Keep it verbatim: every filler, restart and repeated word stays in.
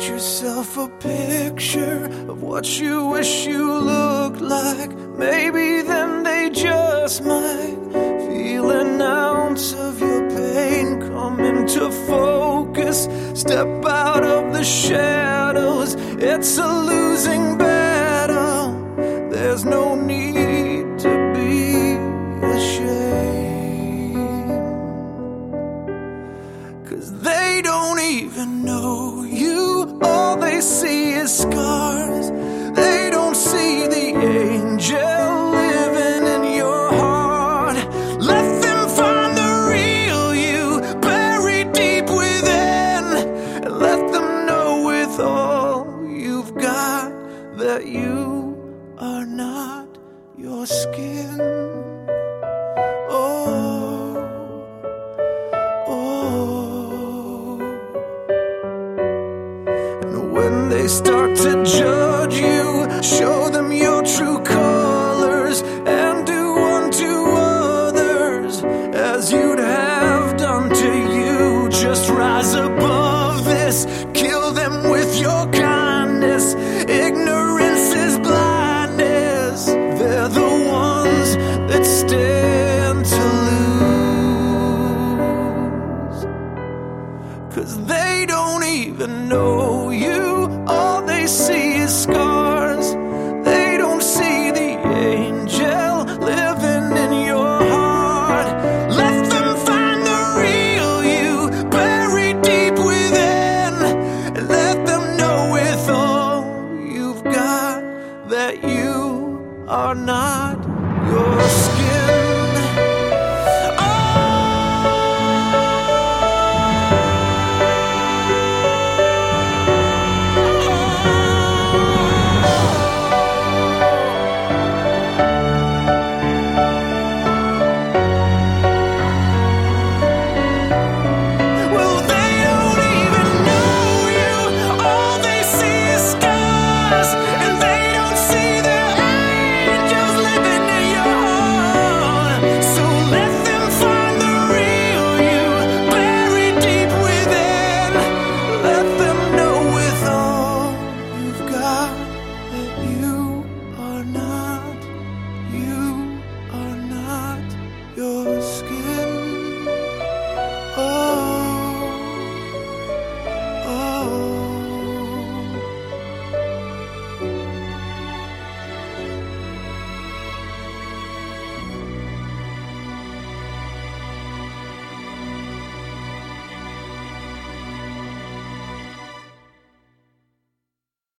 yourself a picture of what you wish you looked like. Maybe then they just might feel an ounce of your pain come into focus. Step out of the shadows, it's a losing battle. There's no need to be ashamed, 'cause they don't even know you. All they see is scars. They don't see the angel living in your heart. Let them find the real you buried deep within, and let them know with all you've got that you are not your skin. Oh, oh. And when they start to judge you, show them your true colors, and do unto others as you'd have done to you. Just rise above this, kill them with your kindness. Ignorance is blindness. They're the ones that stand to lose, 'cause they don't even know